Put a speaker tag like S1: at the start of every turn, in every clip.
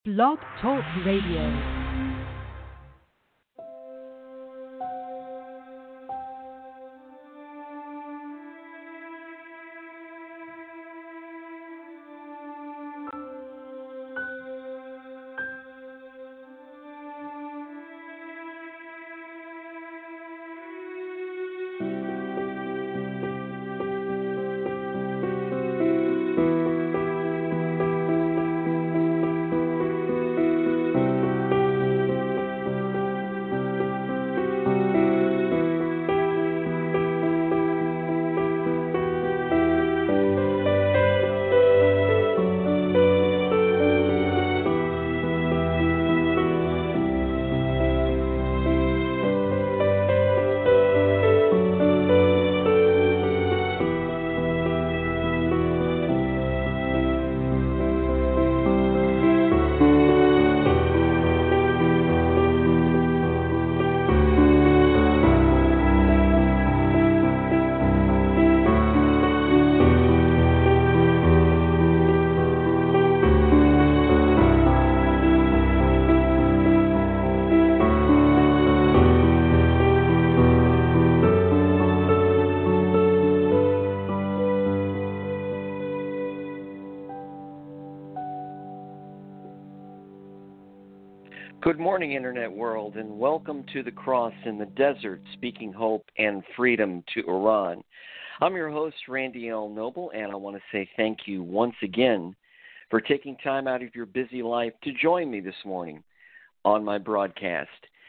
S1: Blog Talk Radio.
S2: Good morning, Internet world, and welcome to the Cross in the Desert, speaking hope and freedom to Iran. I'm your host, Randy L. Noble, and I want to say thank you once again for taking time out of your busy life to join me this morning on my broadcast.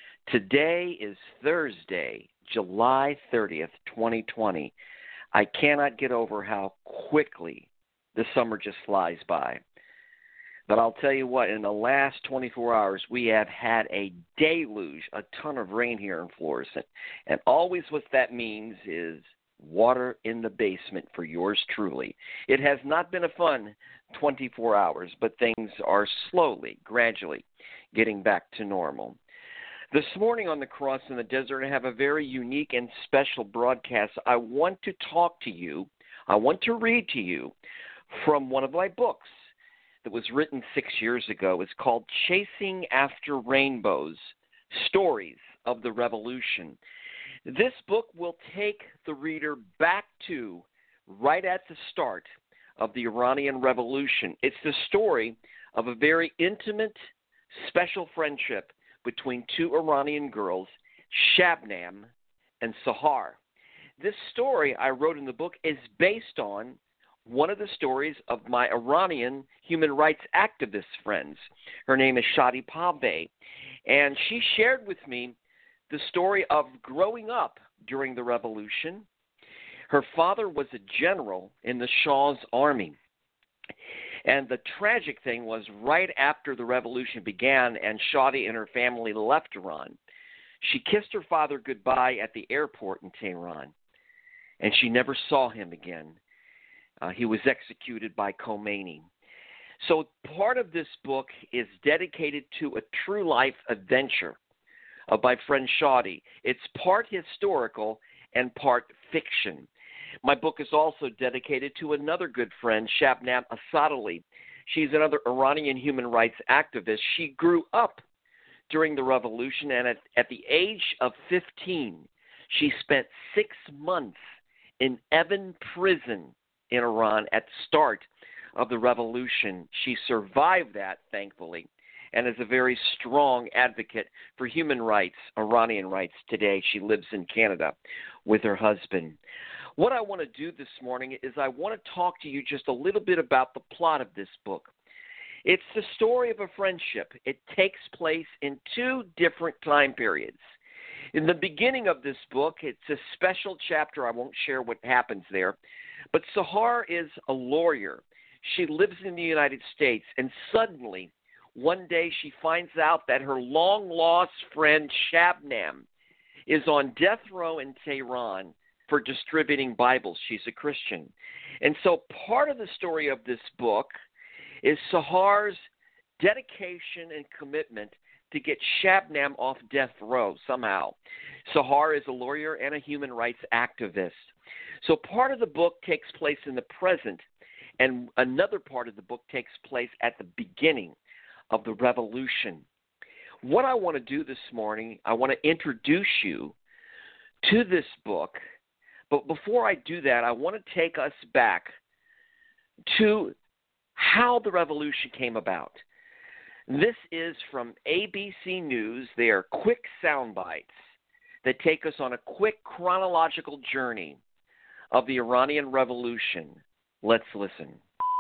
S2: Today is Thursday, July 30th, 2020. I cannot get over how quickly the summer just flies by. But I'll tell you what, in the last 24 hours, we have had a deluge, a ton of rain here in Florissant. And always what that means is water in the basement for yours truly. It has not been a fun 24 hours, but things are slowly, gradually getting back to normal. This morning on the Cross in the Desert, I have a very unique and special broadcast. I want to talk to you, I want to read to you from one of my books that was written 6 years ago. It's called Chasing After Rainbows, Stories of the Revolution. This book will take the reader back to right at the start of the Iranian Revolution. It's the story of a very intimate, special friendship between two Iranian girls, Shabnam and Sahar. This story I wrote in the book is based on one of the stories of my Iranian human rights activist friends. Her name is Shadi Paveh, and she shared with me the story of growing up during the revolution. Her father was a general in the Shah's army, and the tragic thing was right after the revolution began and Shadi and her family left Iran, she kissed her father goodbye at the airport in Tehran, and she never saw him again. He was executed by Khomeini. So part of this book is dedicated to a true life adventure of my friend Shadi. It's part historical and part fiction. My book is also dedicated to another good friend, Shabnam Asadali. She's another Iranian human rights activist. She grew up during the revolution, and at the age of 15, she spent 6 months in Evin prison in Iran at the start of the revolution. She survived that, thankfully, and is a very strong advocate for human rights, Iranian rights today. She lives in Canada with her husband. What I want to do this morning is I want to talk to you just a little bit about the plot of this book. It's the story of a friendship. It takes place in two different time periods. In the beginning of this book, it's a special chapter. I won't share what happens there. But Sahar is a lawyer. She lives in the United States, and suddenly, one day she finds out that her long-lost friend Shabnam is on death row in Tehran for distributing Bibles. She's a Christian. And so part of the story of this book is Sahar's dedication and commitment to get Shabnam off death row somehow. Sahar is a lawyer and a human rights activist. So part of the book takes place in the present, and another part of the book takes place at the beginning of the revolution. What I want to do this morning, I want to introduce you to this book. But before I do that, I want to take us back to how the revolution came about. This is from ABC News. They are quick sound bites that take us on a quick chronological journey of the Iranian Revolution. Let's listen.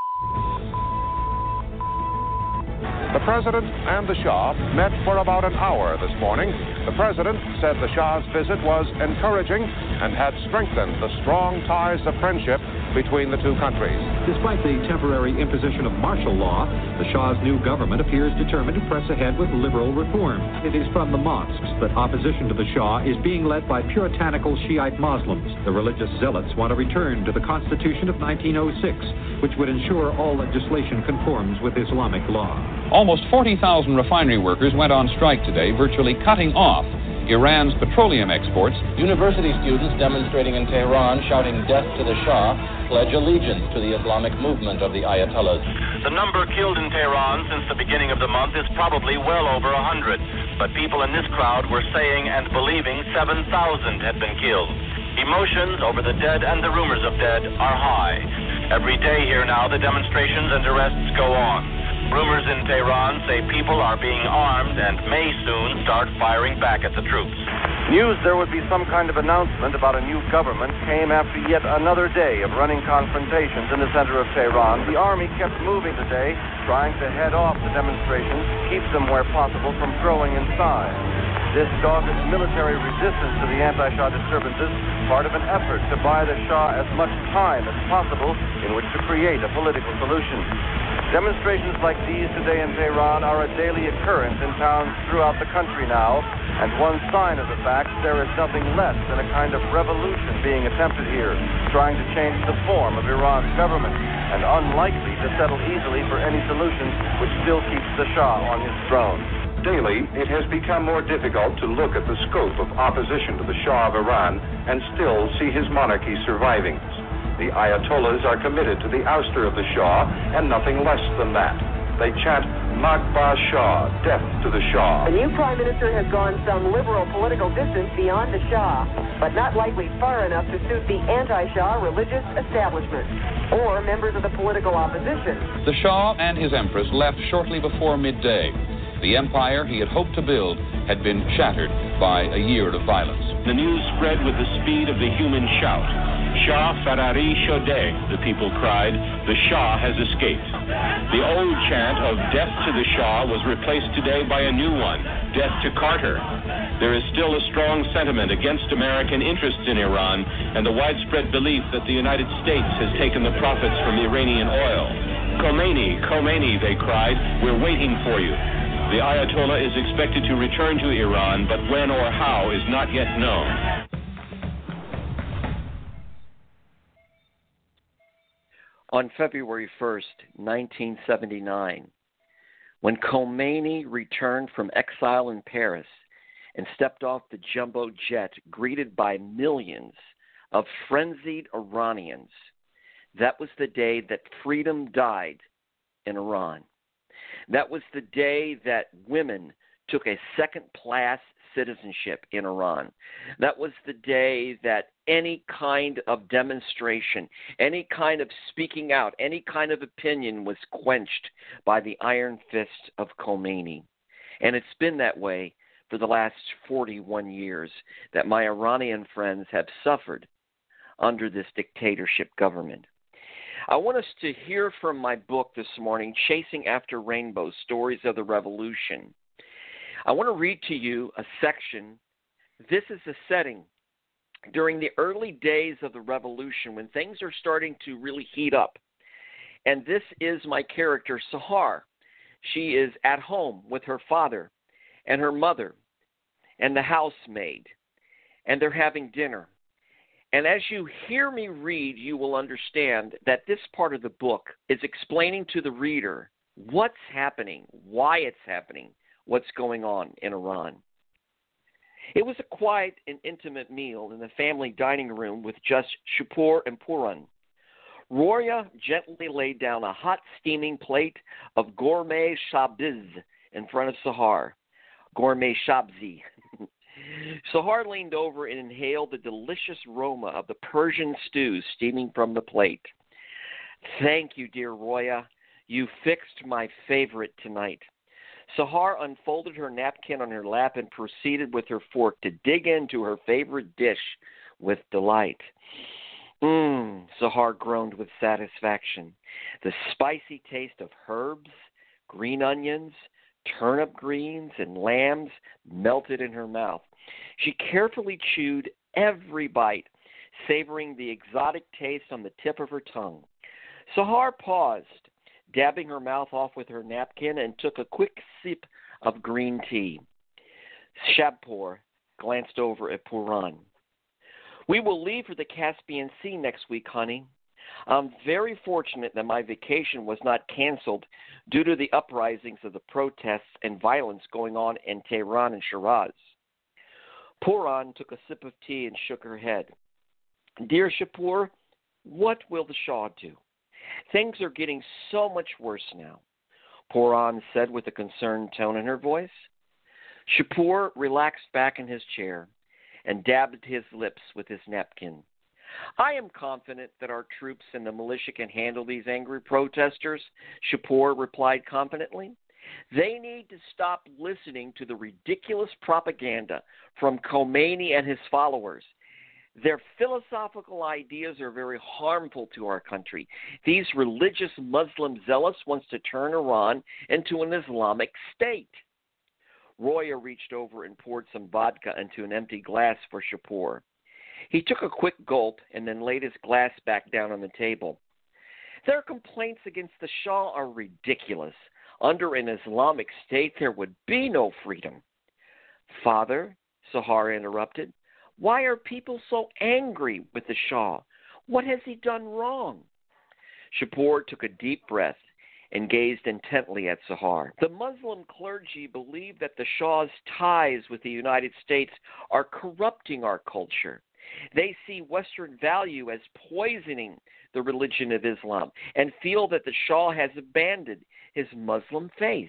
S3: The President and the Shah met for about an hour this morning. The President said the Shah's visit was encouraging and had strengthened the strong ties of friendship between the two countries.
S4: Despite the temporary imposition of martial law, the Shah's new government appears determined to press ahead with liberal reform. It is from the mosques that opposition to the Shah is being led by puritanical Shiite Muslims. The religious zealots want to return to the Constitution of 1906, which would ensure all legislation conforms with Islamic law.
S5: Almost 40,000 refinery workers went on strike today, virtually cutting off Iran's petroleum exports.
S6: University students demonstrating in Tehran, shouting death to the Shah, pledge allegiance to the Islamic movement of the Ayatollahs.
S7: The number killed in Tehran since the beginning of the month is probably well over 100. But people in this crowd were saying and believing 7,000 had been killed. Emotions over the dead and the rumors of dead are high. Every day here now, the demonstrations and arrests go on. Rumors in Tehran say people are being armed and may soon start firing back at the troops.
S8: News there would be some kind of announcement about a new government came after yet another day of running confrontations in the center of Tehran. The army kept moving today, trying to head off the demonstrations, keep them where possible from growing in size. This dogged military resistance to the anti-Shah disturbances, part of an effort to buy the Shah as much time as possible in which to create a political solution. Demonstrations like these today in Tehran are a daily occurrence in towns throughout the country now, and one sign of the fact there is nothing less than a kind of revolution being attempted here, trying to change the form of Iran's government, and unlikely to settle easily for any solution which still keeps the Shah on his throne.
S3: Daily, it has become more difficult to look at the scope of opposition to the Shah of Iran and still see his monarchy surviving. The Ayatollahs are committed to the ouster of the Shah and nothing less than that. They chant, Magba Shah, death to the Shah.
S9: The new prime minister has gone some liberal political distance beyond the Shah, but not likely far enough to suit the anti-Shah religious establishment or members of the political opposition.
S5: The Shah and his empress left shortly before midday. The empire he had hoped to build had been shattered by a year of violence.
S7: The news spread with the speed of the human shout. Shah Farari Shodeh, the people cried. The Shah has escaped. The old chant of death to the Shah was replaced today by a new one, death to Carter. There is still a strong sentiment against American interests in Iran and the widespread belief that the United States has taken the profits from Iranian oil. Khomeini, Khomeini, they cried, we're waiting for you. The Ayatollah is expected to return to Iran, but when or how is not yet known.
S2: On February 1st, 1979, when Khomeini returned from exile in Paris and stepped off the jumbo jet greeted by millions of frenzied Iranians, that was the day that freedom died in Iran. That was the day that women took a second-class citizenship in Iran. That was the day that any kind of demonstration, any kind of speaking out, any kind of opinion was quenched by the iron fist of Khomeini. And it's been that way for the last 41 years that my Iranian friends have suffered under this dictatorship government. I want us to hear from my book this morning, Chasing After Rainbow, Stories of the Revolution. I want to read to you a section. This is a setting during the early days of the revolution when things are starting to really heat up. And this is my character, Sahar. She is at home with her father and her mother and the housemaid, and they're having dinner. And as you hear me read, you will understand that this part of the book is explaining to the reader what's happening, why it's happening, what's going on in Iran. It was a quiet and intimate meal in the family dining room with just Shapur and Puran. Roya gently laid down a hot, steaming plate of gourmet shabz in front of Sahar. Gourmet shabzi. Sahar leaned over and inhaled the delicious aroma of the Persian stew steaming from the plate. Thank you, dear Roya. You fixed my favorite tonight. Sahar unfolded her napkin on her lap and proceeded with her fork to dig into her favorite dish with delight. Sahar groaned with satisfaction. The spicy taste of herbs, green onions, turnip greens, and lambs melted in her mouth. She carefully chewed every bite, savoring the exotic taste on the tip of her tongue. Sahar paused, dabbing her mouth off with her napkin, and took a quick sip of green tea. Shabpour glanced over at Puran. We will leave for the Caspian Sea next week, honey. I'm very fortunate that my vacation was not canceled due to the uprisings of the protests and violence going on in Tehran and Shiraz. Puran took a sip of tea and shook her head. Dear Shapur, what will the Shah do? Things are getting so much worse now, Puran said with a concerned tone in her voice. Shapur relaxed back in his chair and dabbed his lips with his napkin. I am confident that our troops and the militia can handle these angry protesters, Shapur replied confidently. They need to stop listening to the ridiculous propaganda from Khomeini and his followers. Their philosophical ideas are very harmful to our country. These religious Muslim zealots want to turn Iran into an Islamic state. Roya reached over and poured some vodka into an empty glass for Shapur. He took a quick gulp and then laid his glass back down on the table. Their complaints against the Shah are ridiculous. Under an Islamic state, there would be no freedom. Father, Sahar interrupted, why are people so angry with the Shah? What has he done wrong? Shapur took a deep breath and gazed intently at Sahar. The Muslim clergy believe that the Shah's ties with the United States are corrupting our culture. They see Western value as poisoning the religion of Islam and feel that the Shah has abandoned his Muslim faith.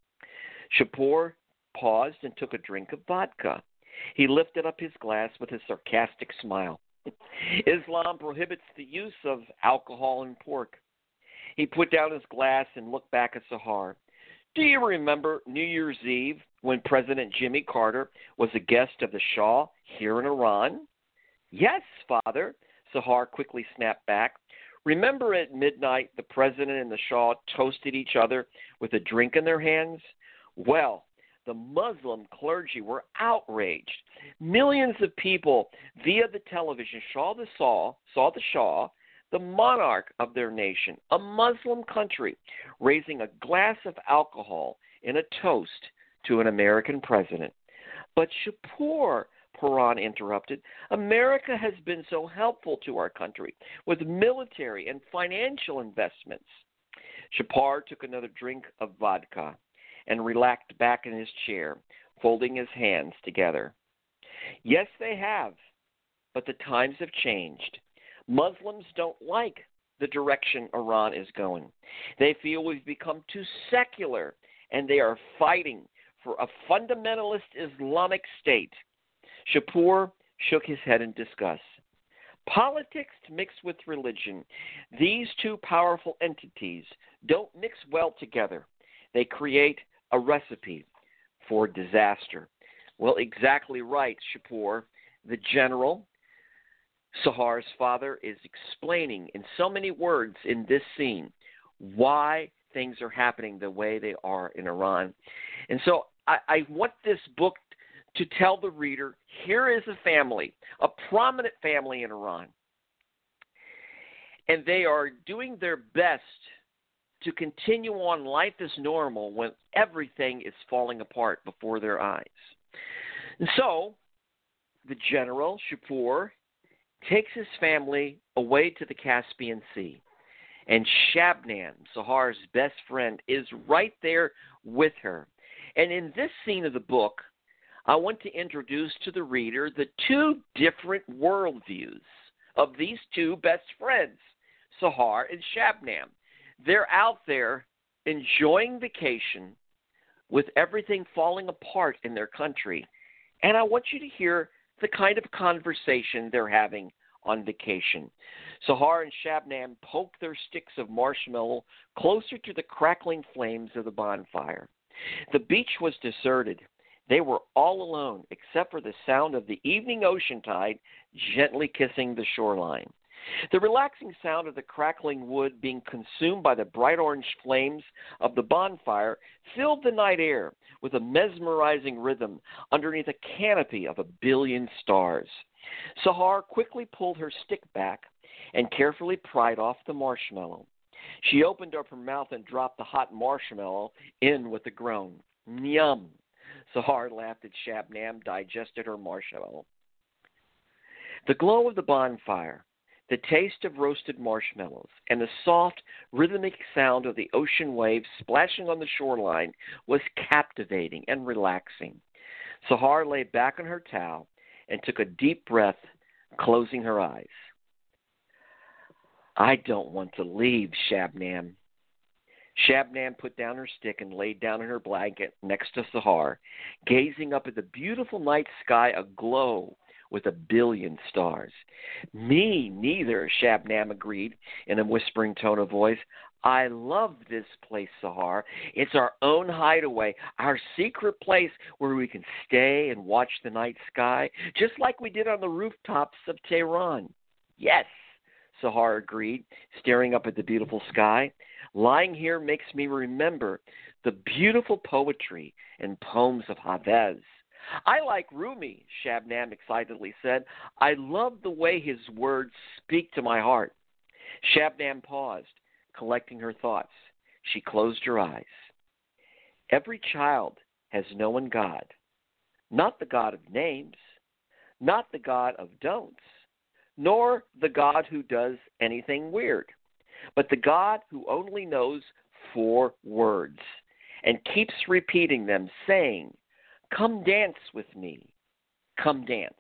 S2: Shapur paused and took a drink of vodka. He lifted up his glass with a sarcastic smile. Islam prohibits the use of alcohol and pork. He put down his glass and looked back at Sahar. Do you remember New Year's Eve when President Jimmy Carter was a guest of the Shah here in Iran? Yes, Father, Sahar quickly snapped back. Remember at midnight the President and the Shah toasted each other with a drink in their hands? Well, the Muslim clergy were outraged. Millions of people via the television saw the Shah, the monarch of their nation, a Muslim country, raising a glass of alcohol in a toast to an American president. But Shapur, Puran interrupted, America has been so helpful to our country with military and financial investments. Shapur took another drink of vodka and relaxed back in his chair, folding his hands together. Yes, they have, but the times have changed. Muslims don't like the direction Iran is going. They feel we've become too secular, and they are fighting for a fundamentalist Islamic state. Shapur shook his head in disgust. Politics mixed with religion. These two powerful entities don't mix well together. They create a recipe for disaster. Well, exactly right, Shapur. The general, Sahar's father, is explaining in so many words in this scene why things are happening the way they are in Iran. And so I want this book to tell the reader, here is a family, a prominent family in Iran, and they are doing their best to continue on life as normal when everything is falling apart before their eyes. And so the general, Shapur, takes his family away to the Caspian Sea, and Shabnam, Sahar's best friend, is right there with her. And in this scene of the book, I want to introduce to the reader the two different worldviews of these two best friends, Sahar, and Shabnam. They're out there enjoying vacation with everything falling apart in their country. And I want you to hear the kind of conversation they're having on vacation. Sahar and Shabnam poke their sticks of marshmallow closer to the crackling flames of the bonfire. The beach was deserted. They were all alone except for the sound of the evening ocean tide gently kissing the shoreline. The relaxing sound of the crackling wood being consumed by the bright orange flames of the bonfire filled the night air with a mesmerizing rhythm underneath a canopy of 1 billion stars. Sahar quickly pulled her stick back and carefully pried off the marshmallow. She opened up her mouth and dropped the hot marshmallow in with a groan. Yum! Sahar laughed as Shabnam digested her marshmallow. The glow of the bonfire, the taste of roasted marshmallows, and the soft, rhythmic sound of the ocean waves splashing on the shoreline was captivating and relaxing. Sahar lay back on her towel and took a deep breath, closing her eyes. I don't want to leave, Shabnam. Shabnam put down her stick and laid down in her blanket next to Sahar, gazing up at the beautiful night sky aglow with 1 billion stars. Me neither, Shabnam agreed in a whispering tone of voice. I love this place, Sahar. It's our own hideaway, our secret place where we can stay and watch the night sky, just like we did on the rooftops of Tehran. Yes, Sahar agreed, staring up at the beautiful sky. Lying here makes me remember the beautiful poetry and poems of Hafez. I like Rumi, Shabnam excitedly said. I love the way his words speak to my heart. Shabnam paused, collecting her thoughts. She closed her eyes. Every child has known God, not the God of names, not the God of don'ts, nor the God who does anything weird, but the God who only knows 4 words and keeps repeating them, saying, come dance with me, come dance.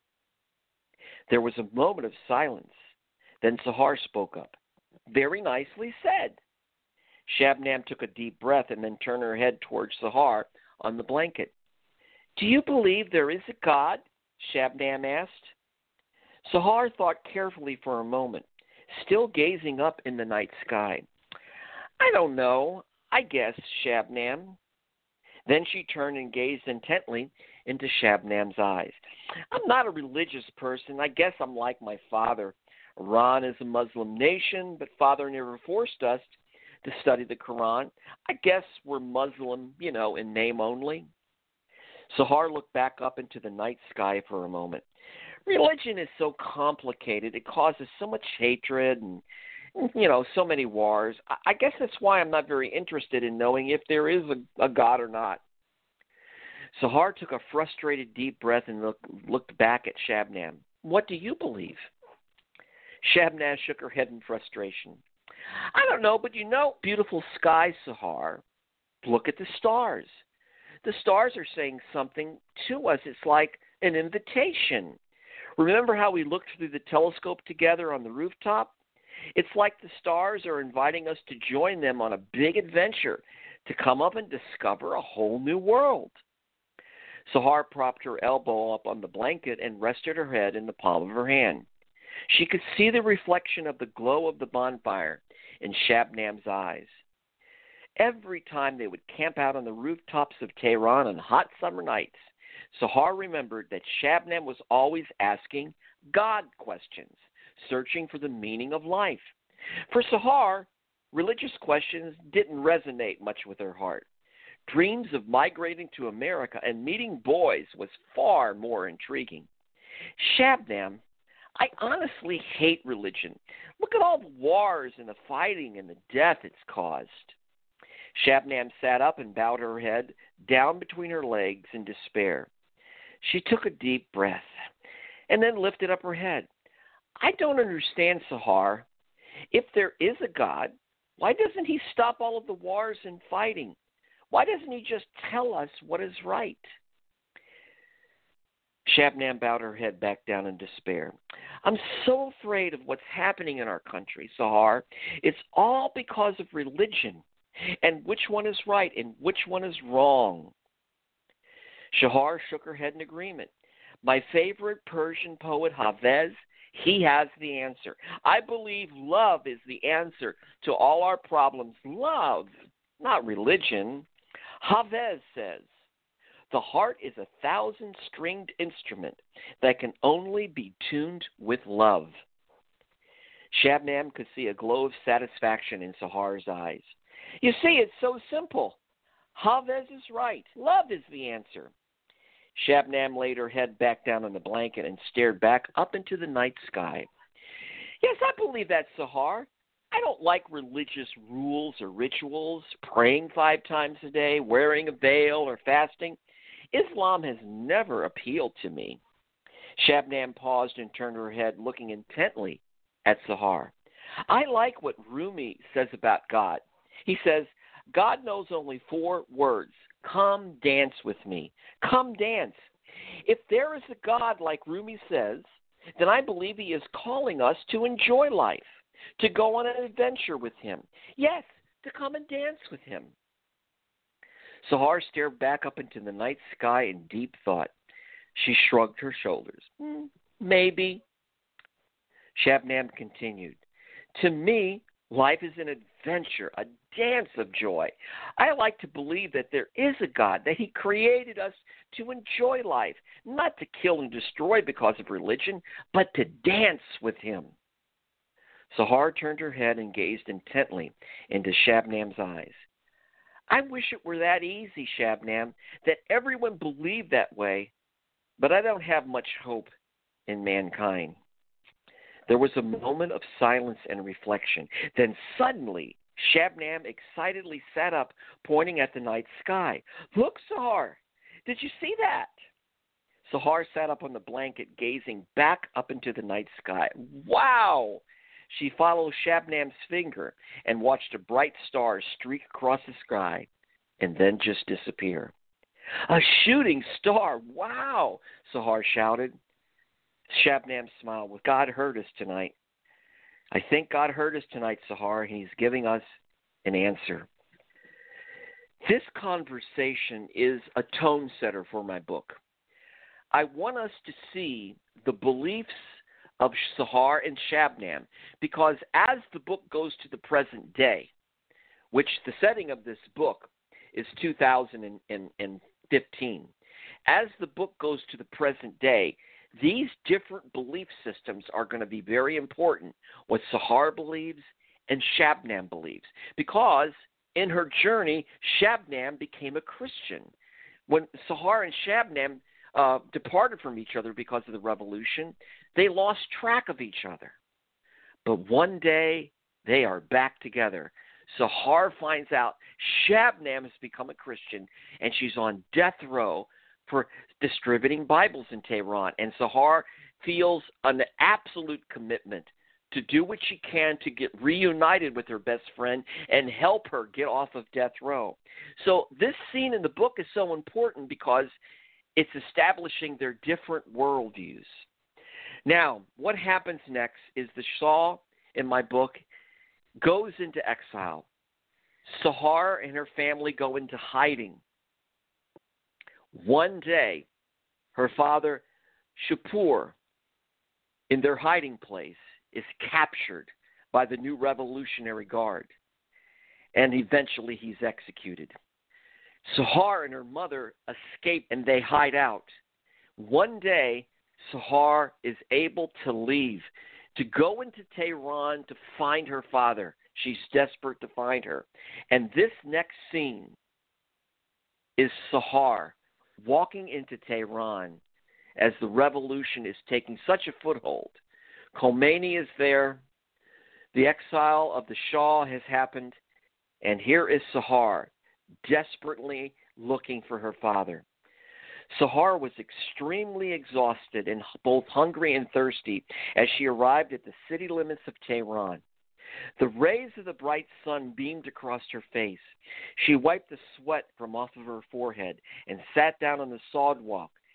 S2: There was a moment of silence. Then Sahar spoke up. Very nicely said. Shabnam took a deep breath and then turned her head towards Sahar on the blanket. Do you believe there is a God? Shabnam asked. Sahar thought carefully for a moment, still gazing up in the night sky. I don't know. I guess, Shabnam. Then she turned and gazed intently into Shabnam's eyes. I'm not a religious person. I guess I'm like my father. Iran is a Muslim nation, but Father never forced us to study the Quran. I guess we're Muslim, in name only. Sahar looked back up into the night sky for a moment. Religion is so complicated. It causes so much hatred and, so many wars. I guess that's why I'm not very interested in knowing if there is a God or not. Sahar took a frustrated deep breath and looked back at Shabnam. What do you believe? Shabnam shook her head in frustration. I don't know, but beautiful sky, Sahar. Look at the stars. The stars are saying something to us. It's like an invitation. Remember how we looked through the telescope together on the rooftop? It's like the stars are inviting us to join them on a big adventure, to come up and discover a whole new world. Sahar propped her elbow up on the blanket and rested her head in the palm of her hand. She could see the reflection of the glow of the bonfire in Shabnam's eyes. Every time they would camp out on the rooftops of Tehran on hot summer nights, Sahar remembered that Shabnam was always asking God questions, searching for the meaning of life. For Sahar, religious questions didn't resonate much with her heart. Dreams of migrating to America and meeting boys was far more intriguing. Shabnam, I honestly hate religion. Look at all the wars and the fighting and the death it's caused. Shabnam sat up and bowed her head down between her legs in despair. She took a deep breath and then lifted up her head. I don't understand, Sahar. If there is a God, why doesn't he stop all of the wars and fighting? Why doesn't he just tell us what is right? Shabnam bowed her head back down in despair. I'm so afraid of what's happening in our country, Sahar. It's all because of religion, and which one is right and which one is wrong. Shahar shook her head in agreement. My favorite Persian poet, Hafez, he has the answer. I believe love is the answer to all our problems. Love, not religion. Hafez says, the heart is a 1,000-stringed instrument that can only be tuned with love. Shabnam could see a glow of satisfaction in Sahar's eyes. You see, it's so simple. Hafez is right. Love is the answer. Shabnam laid her head back down on the blanket and stared back up into the night sky. Yes, I believe that, Sahar. I don't like religious rules or rituals, praying 5 times a day, wearing a veil, or fasting. Islam has never appealed to me. Shabnam paused and turned her head, looking intently at Sahar. I like what Rumi says about God. He says, God knows only 4 words. Come dance with me. Come dance. If there is a God like Rumi says, then I believe he is calling us to enjoy life, to go on an adventure with him. Yes, to come and dance with him. Sahar stared back up into the night sky in deep thought. She shrugged her shoulders. Maybe. Shabnam continued. To me, life is an adventure, a dance of joy. I like to believe that there is a God, that he created us to enjoy life, not to kill and destroy because of religion, but to dance with him. Sahar turned her head and gazed intently into Shabnam's eyes. I wish it were that easy, Shabnam, that everyone believed that way, but I don't have much hope in mankind. There was a moment of silence and reflection. Then suddenly, Shabnam excitedly sat up, pointing at the night sky. Look, Sahar, did you see that? Sahar sat up on the blanket, gazing back up into the night sky. Wow! She followed Shabnam's finger and watched a bright star streak across the sky and then just disappear. A shooting star! Wow! Sahar shouted. Shabnam smiled. Well, God heard us tonight. I think God heard us tonight, Sahar. He's giving us an answer. This conversation is a tone setter for my book. I want us to see the beliefs of Sahar and Shabnam, because as the book goes to the present day, which the setting of this book is 2015, as the book goes to the present day, these different belief systems are going to be very important, what Sahar believes and Shabnam believes, because in her journey, Shabnam became a Christian. When Sahar and Shabnam departed from each other because of the revolution, they lost track of each other. But one day, they are back together. Sahar finds out Shabnam has become a Christian, and she's on death row for distributing Bibles in Tehran. And Sahar feels an absolute commitment to do what she can to get reunited with her best friend and help her get off of death row. So this scene in the book is so important because it's establishing their different worldviews. Now, what happens next is the Shah in my book goes into exile. Sahar and her family go into hiding. One day, her father, Shapur, in their hiding place, is captured by the new Revolutionary Guard, and eventually he's executed. Sahar and her mother escape, and they hide out. One day, Sahar is able to leave, to go into Tehran to find her father. She's desperate to find her. And this next scene is Sahar walking into Tehran as the revolution is taking such a foothold. Khomeini is there. The exile of the Shah has happened. And here is Sahar, desperately looking for her father. Sahar was extremely exhausted and both hungry and thirsty as she arrived at the city limits of Tehran. The rays of the bright sun beamed across her face. She wiped the sweat from off of her forehead and sat down on the sidewalk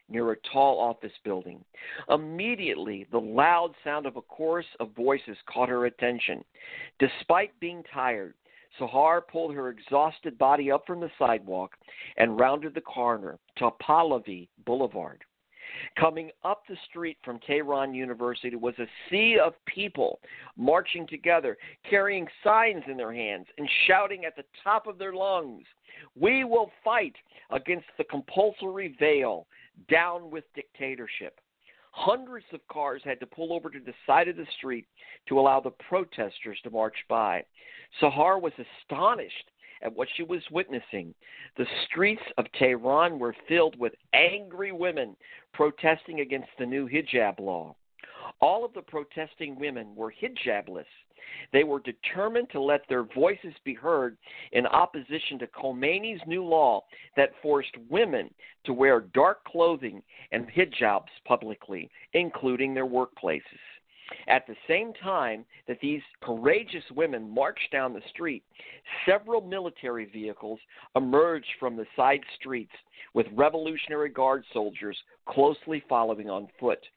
S2: near a tall office building. Immediately, the loud sound of a chorus of voices caught her attention. Despite being tired, Sahar pulled her exhausted body up from the sidewalk and rounded the corner to Pahlavi Boulevard. Coming up the street from Tehran University was a sea of people marching together, carrying signs in their hands and shouting at the top of their lungs, "We will fight against the compulsory veil, down with dictatorship." Hundreds of cars had to pull over to the side of the street to allow the protesters to march by. Sahar was astonished at what she was witnessing. The streets of Tehran were filled with angry women protesting against the new hijab law. All of the protesting women were hijabless. They were determined to let their voices be heard in opposition to Khomeini's new law that forced women to wear dark clothing and hijabs publicly, including their workplaces. At the same time that these courageous women marched down the street, several military vehicles emerged from the side streets with Revolutionary Guard soldiers closely following on foot.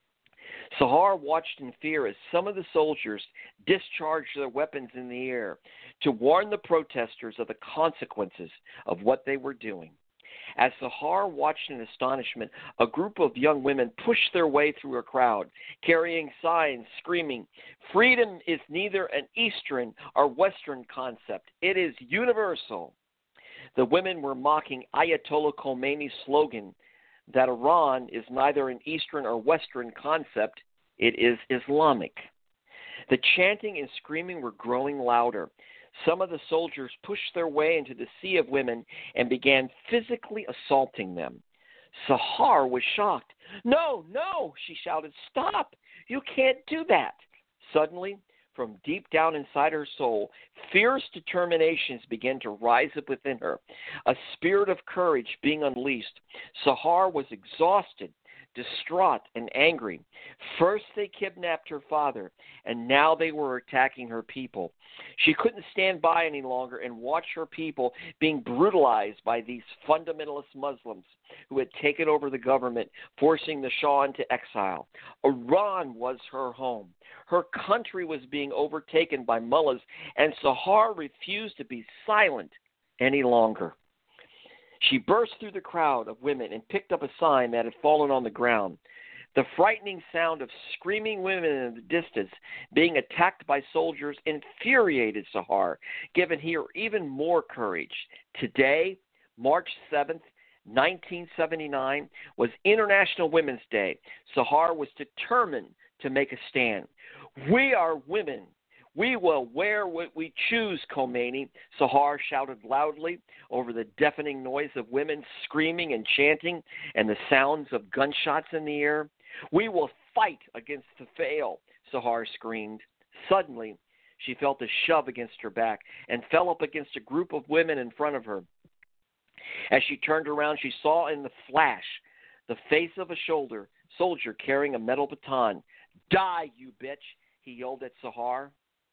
S2: Sahar watched in fear as some of the soldiers discharged their weapons in the air to warn the protesters of the consequences of what they were doing. As Sahar watched in astonishment, a group of young women pushed their way through a crowd, carrying signs screaming, "Freedom is neither an Eastern or Western concept. It is universal." The women were mocking Ayatollah Khomeini's slogan that Iran is neither an Eastern or Western concept, it is Islamic. The chanting and screaming were growing louder. Some of the soldiers pushed their way into the sea of women and began physically assaulting them. Sahar was shocked. "No, no," she shouted. "Stop! You can't do that." Suddenly, from deep down inside her soul, fierce determinations began to rise up within her, a spirit of courage being unleashed. Sahar was exhausted, distraught, and angry. First they kidnapped her father, and now they were attacking her people. She couldn't stand by any longer and watch her people being brutalized by these fundamentalist Muslims who had taken over the government, forcing the Shah into exile. Iran was her home. Her country was being overtaken by mullahs, and Sahar refused to be silent any longer. She burst through the crowd of women and picked up a sign that had fallen on the ground. The frightening sound of screaming women in the distance being attacked by soldiers infuriated Sahar, giving her even more courage. Today, March 7th, 1979, was International Women's Day. Sahar was determined to make a stand. "We are women. We will wear what we choose, Khomeini," Sahar shouted loudly over the deafening noise of women screaming and chanting and the sounds of gunshots in the air. "We will fight against the veil," Sahar screamed. Suddenly, she felt a shove against her back and fell up against a group of women in front of her. As she turned around, she saw in the flash the face of a soldier carrying a metal baton. "Die, you bitch," he yelled at Sahar.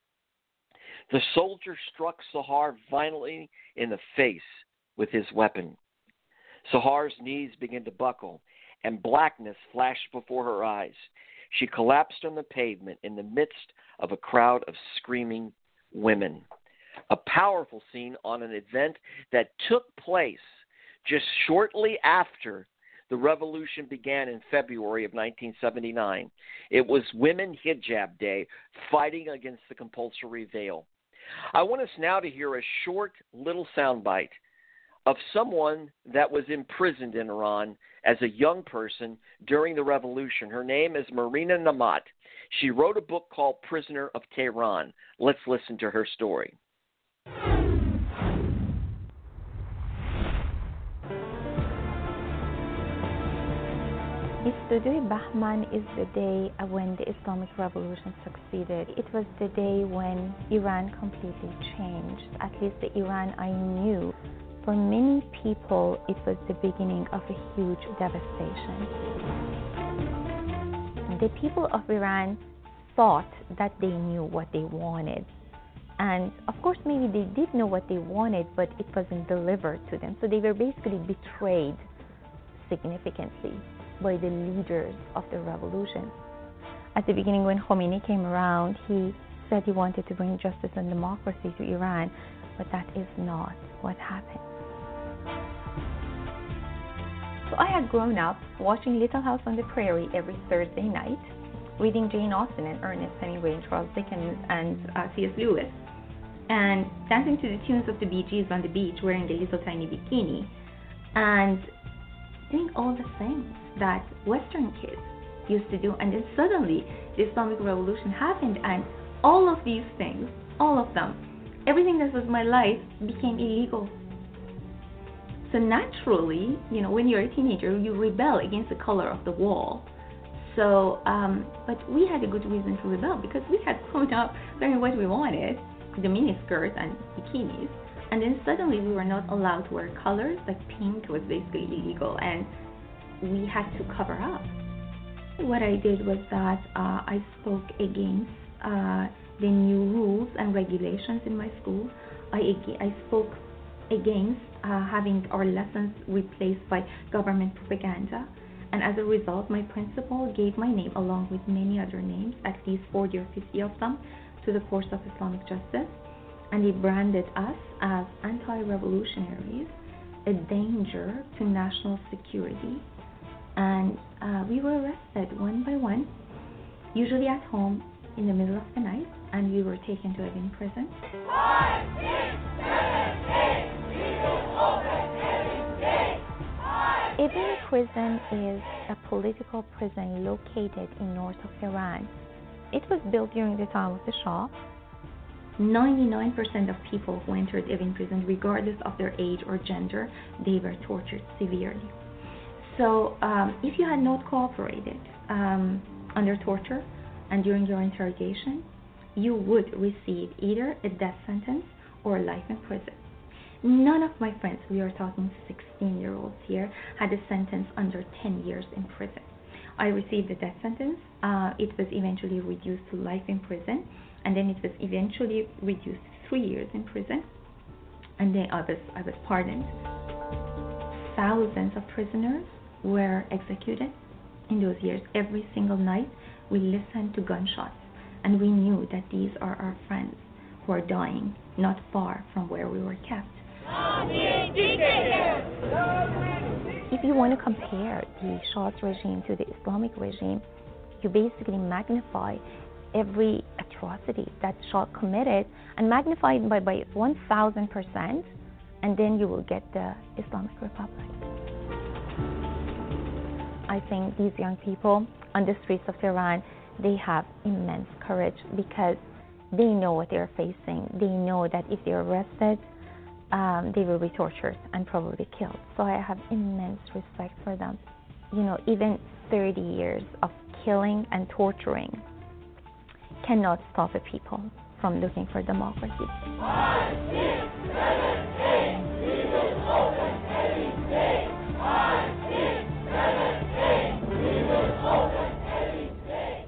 S2: The soldier struck Sahar violently in the face with his weapon. Sahar's knees began to buckle, and blackness flashed before her eyes. She collapsed on the pavement in the midst of a crowd of screaming women. A powerful scene on an event that took place just shortly after the revolution began in February of 1979. It was Women Hijab Day, fighting against the compulsory veil. I want us now to hear a short little soundbite of someone that was imprisoned in Iran as a young person during the revolution. Her name is Marina Namat. She wrote a book called Prisoner of Tehran. Let's listen to her story.
S10: Yesterday, Bahman is the day when the Islamic Revolution succeeded. It was the day when Iran completely changed, at least the Iran I knew. For many people, it was the beginning of a huge devastation. The people of Iran thought that they knew what they wanted. And of course, maybe they did know what they wanted, but it wasn't delivered to them. So they were basically betrayed significantly by the leaders of the revolution. At the beginning, when Khomeini came around, he said he wanted to bring justice and democracy to Iran, but that is not what happened. So I had grown up watching Little House on the Prairie every Thursday night, reading Jane Austen and Ernest Hemingway and Charles Dickens and C.S. Lewis, and dancing to the tunes of the Bee Gees on the beach wearing a little tiny bikini, and doing all the things that Western kids used to do. And then suddenly the Islamic Revolution happened, and all of these things, all of them, everything that was my life became illegal. So naturally, when you're a teenager, you rebel against the color of the wall. So, but we had a good reason to rebel because we had grown up wearing what we wanted, the miniskirts and bikinis, and then suddenly we were not allowed to wear colors. Like pink was basically illegal, and we had to cover up. What I did was that I spoke against the new rules and regulations in my school. I spoke against having our lessons replaced by government propaganda. And as a result, my principal gave my name, along with many other names, at least 40 or 50 of them, to the course of Islamic justice. And he branded us as anti-revolutionaries, a danger to national security. And we were arrested one by one, usually at home in the middle of the night, and we were taken to Evin prison. 5, 6, 7, 8, we will open Evin Gate. Evin prison is a political prison located in north of Iran. It was built during the time of the Shah. 99% of people who entered Evin prison, regardless of their age or gender, they were tortured severely. So if you had not cooperated under torture and during your interrogation, you would receive either a death sentence or life in prison. None of my friends, we are talking 16-year-olds here, had a sentence under 10 years in prison. I received a death sentence. It was eventually reduced to life in prison, and then it was eventually reduced to 3 years in prison, and then I was pardoned. Thousands of prisoners were executed in those years. Every single night we listened to gunshots, and we knew that these are our friends who are dying not far from where we were kept. If you want to compare the Shah's regime to the Islamic regime, you basically magnify every atrocity that Shah committed and magnify it by 1,000%, and then you will get the Islamic Republic. I think these young people on the streets of Tehran, they have immense courage because they know what they're facing. They know that if they're arrested, they will be tortured and probably killed. So I have immense respect for them. Even 30 years of killing and torturing cannot stop a people from looking for democracy. 5, 6, 7, 8, we will open Evin Gate. 5, 6, 7, 8, we will open Evin Gate.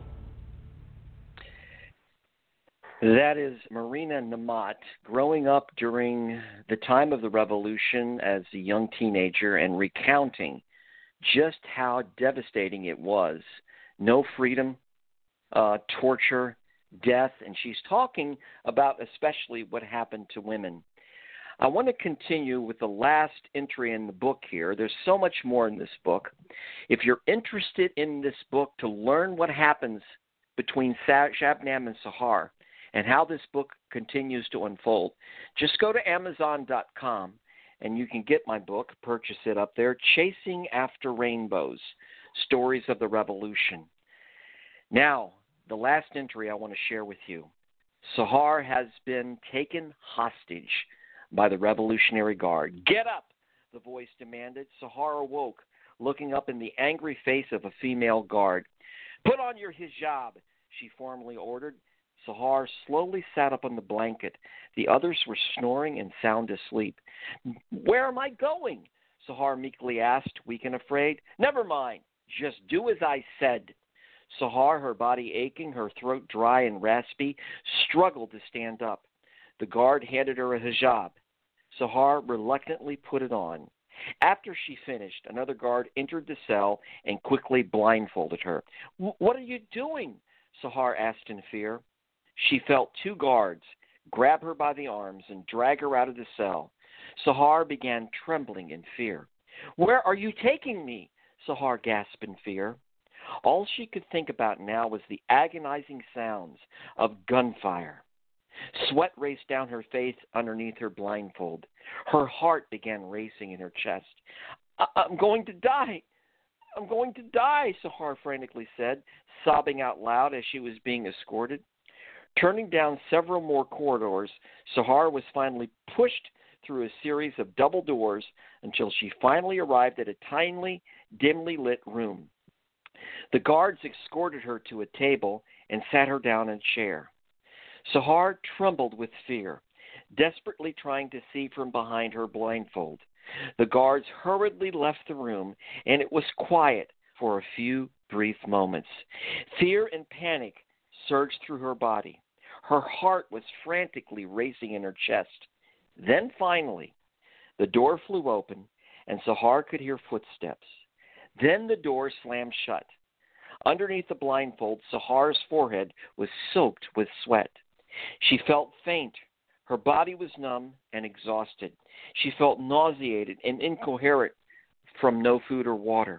S2: That is Marina Namat, growing up during the time of the revolution as a young teenager and recounting just how devastating it was. No freedom, torture, death, and she's talking about especially what happened to women. I want to continue with the last entry in the book here. There's so much more in this book. If you're interested in this book to learn what happens between Shabnam and Sahar and how this book continues to unfold, just go to Amazon.com and you can get my book, purchase it up there, Chasing After Rainbows, Stories of the Revolution. Now, the last entry I want to share with you. Sahar has been taken hostage by the Revolutionary Guard. Get up, the voice demanded. Sahar awoke, looking up in the angry face of a female guard. Put on your hijab, she formally ordered. Sahar slowly sat up on the blanket. The others were snoring and sound asleep. Where am I going? Sahar meekly asked, weak and afraid. Never mind. Just do as I said. Sahar, her body aching, her throat dry and raspy, struggled to stand up. The guard handed her a hijab. Sahar reluctantly put it on. After she finished, another guard entered the cell and quickly blindfolded her. What are you doing? Sahar asked in fear. She felt two guards grab her by the arms and drag her out of the cell. Sahar began trembling in fear. Where are you taking me? Sahar gasped in fear. All she could think about now was the agonizing sounds of gunfire. Sweat raced down her face underneath her blindfold. Her heart began racing in her chest. I'm going to die. I'm going to die, Sahar frantically said, sobbing out loud as she was being escorted. Turning down several more corridors, Sahar was finally pushed through a series of double doors until she finally arrived at a tiny, dimly lit room. The guards escorted her to a table and sat her down in a chair. Sahar trembled with fear, desperately trying to see from behind her blindfold. The guards hurriedly left the room, and it was quiet for a few brief moments. Fear and panic surged through her body. Her heart was frantically racing in her chest. Then finally, the door flew open, and Sahar could hear footsteps. Then the door slammed shut. Underneath the blindfold, Sahar's forehead was soaked with sweat. She felt faint. Her body was numb and exhausted. She felt nauseated and incoherent from no food or water.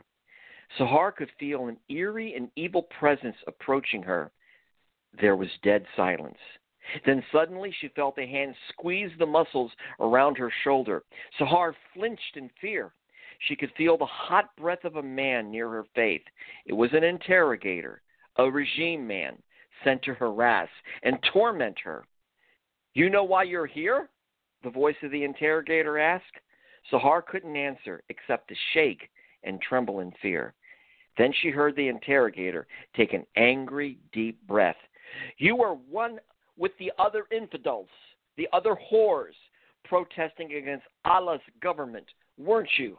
S2: Sahar could feel an eerie and evil presence approaching her. There was dead silence. Then suddenly she felt a hand squeeze the muscles around her shoulder. Sahar flinched in fear. She could feel the hot breath of a man near her face. It was an interrogator, a regime man, sent to harass and torment her. You know why you're here? The voice of the interrogator asked. Sahar couldn't answer except to shake and tremble in fear. Then she heard the interrogator take an angry, deep breath. You were one with the other infidels, the other whores, protesting against Allah's government, weren't you?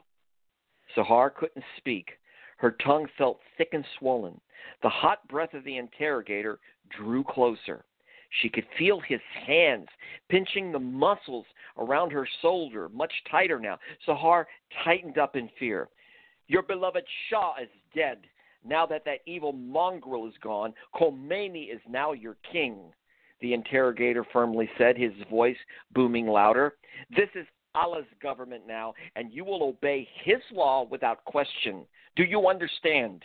S2: Sahar couldn't speak. Her tongue felt thick and swollen. The hot breath of the interrogator drew closer. She could feel his hands pinching the muscles around her shoulder much tighter now. Sahar tightened up in fear. Your beloved Shah is dead. Now that evil mongrel is gone, Khomeini is now your king, the interrogator firmly said, his voice booming louder. This is Allah's government now, and you will obey his law without question. Do you understand?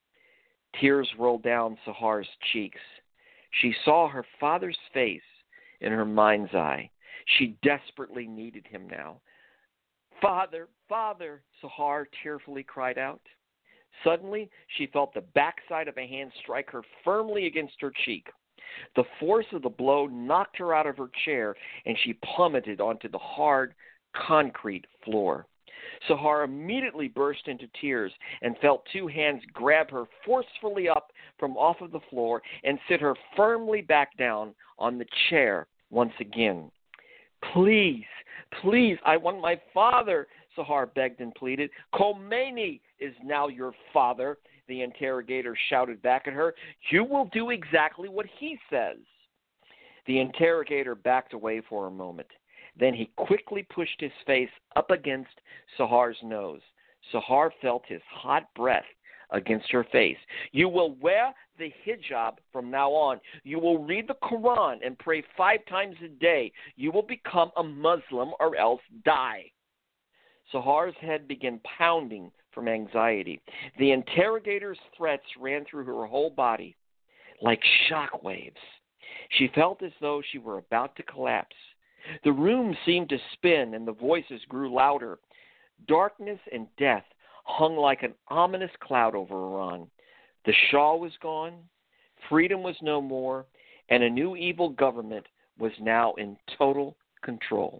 S2: Tears rolled down Sahar's cheeks. She saw her father's face in her mind's eye. She desperately needed him now. Father, Father, Sahar tearfully cried out. Suddenly, she felt the backside of a hand strike her firmly against her cheek. The force of the blow knocked her out of her chair, and she plummeted onto the hard, concrete floor. Sahar immediately burst into tears and felt two hands grab her forcefully up from off of the floor and sit her firmly back down on the chair once again. Please, please, I want my father, Sahar begged and pleaded. Khomeini is now your father, the interrogator shouted back at her. You will do exactly what he says. The interrogator backed away for a moment. Then he quickly pushed his face up against Sahar's nose. Sahar felt his hot breath against her face. You will wear the hijab from now on. You will read the Quran and pray 5 times a day. You will become a Muslim or else die. Sahar's head began pounding from anxiety. The interrogator's threats ran through her whole body like shock waves. She felt as though she were about to collapse. The room seemed to spin and the voices grew louder. Darkness and death hung like an ominous cloud over Iran. The Shah was gone, freedom was no more, and a new evil government was now in total control.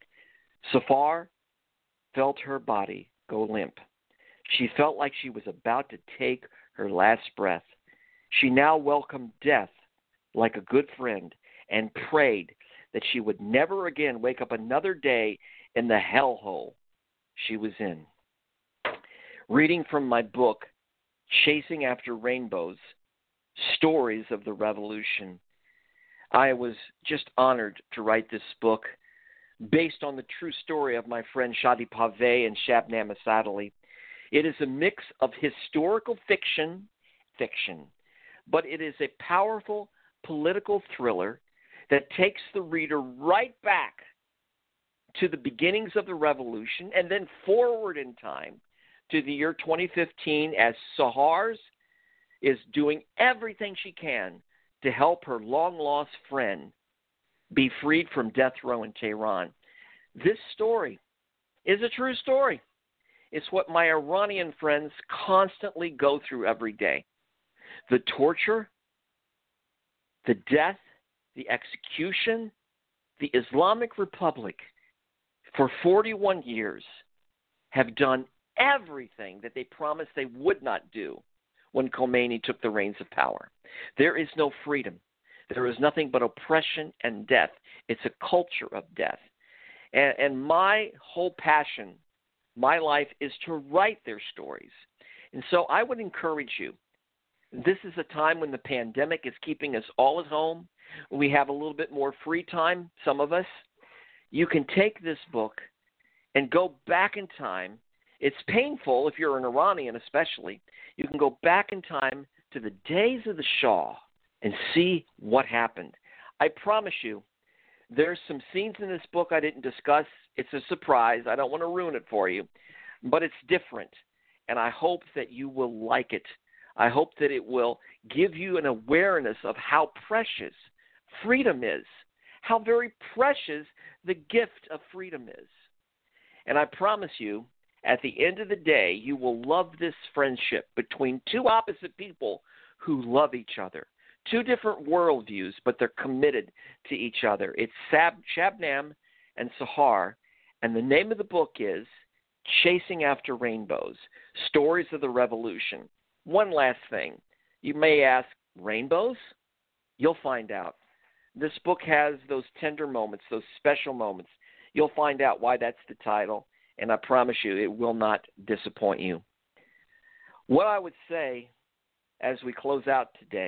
S2: Safar felt her body go limp. She felt like she was about to take her last breath. She now welcomed death like a good friend and prayed that she would never again wake up another day in the hellhole she was in. Reading from my book, Chasing After Rainbows, Stories of the Revolution, I was just honored to write this book. based on the true story of my friend Shadi Paveh and Shabnam Asadali. It is a mix of historical fiction, but it is a powerful political thriller that takes the reader right back to the beginnings of the revolution and then forward in time to the year 2015 as Sahars is doing everything she can to help her long-lost friend be freed from death row in Tehran. This story is a true story. It's what my Iranian friends constantly go through every day. The torture, the death, the execution, the Islamic Republic for 41 years have done everything that they promised they would not do when Khomeini took the reins of power. There is no freedom. There is nothing but oppression and death. It's a culture of death. And my whole passion, my life, is to write their stories. And so I would encourage you. This is a time when the pandemic is keeping us all at home. We have a little bit more free time, some of us. You can take this book and go back in time. It's painful if you're an Iranian especially. You can go back in time to the days of the Shah and see what happened. I promise you, there's some scenes in this book I didn't discuss. It's a surprise. I don't want to ruin it for you, but it's different, and I hope that you will like it. I hope that it will give you an awareness of how precious freedom is, how very precious the gift of freedom is. And I promise you, at the end of the day, you will love this friendship between two opposite people who love each other. Two different worldviews, but they're committed to each other. It's Shabnam and Sahar, and the name of the book is Chasing After Rainbows, Stories of the Revolution. One last thing. You may ask, rainbows? You'll find out. This book has those tender moments, those special moments. You'll find out why that's the title, and I promise you it will not disappoint you. What I would say as we close out today,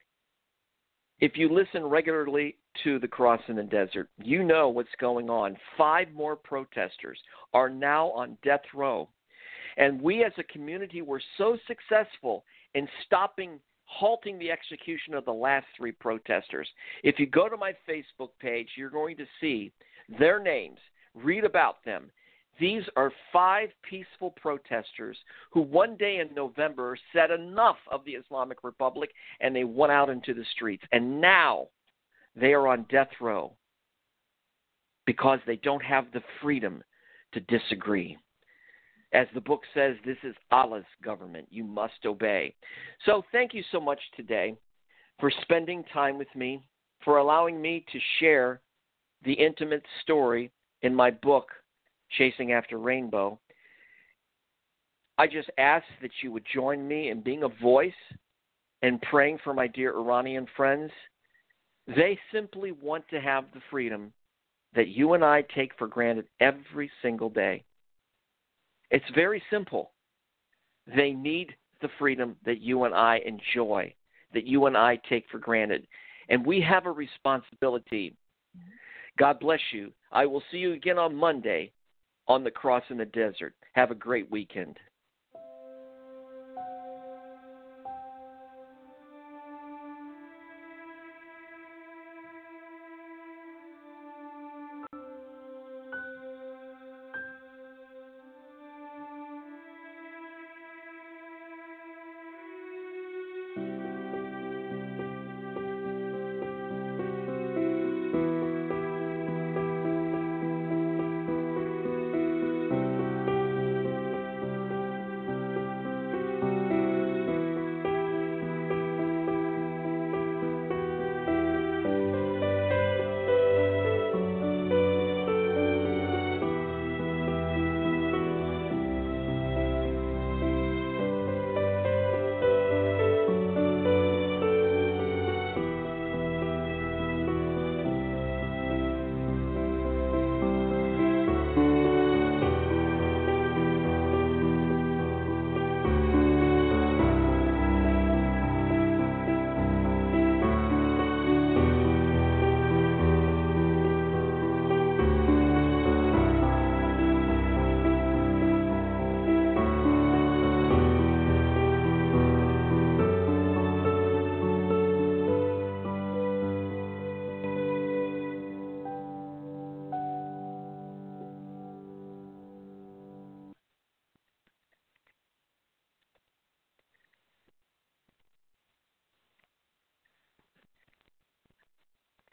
S2: if you listen regularly to The Cross in the Desert, you know what's going on. 5 more protesters are now on death row. And we as a community were so successful in halting the execution of the last 3 protesters. If you go to my Facebook page, you're going to see their names. Read about them. These are 5 peaceful protesters who one day in November said enough of the Islamic Republic, and they went out into the streets. And now they are on death row because they don't have the freedom to disagree. As the book says, this is Allah's government. You must obey. So thank you so much today for spending time with me, for allowing me to share the intimate story in my book, Chasing After Rainbow. I just ask that you would join me in being a voice and praying for my dear Iranian friends. They simply want to have the freedom that you and I take for granted every single day. It's very simple. They need the freedom that you and I enjoy, that you and I take for granted. And we have a responsibility. God bless you. I will see you again on Monday on The Cross in the Desert. Have a great weekend.